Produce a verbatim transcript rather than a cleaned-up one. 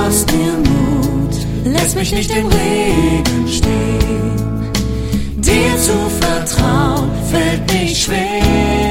machst mir Mut, lässt mich nicht im Regen stehen. Dir zu vertrauen fällt nicht schwer.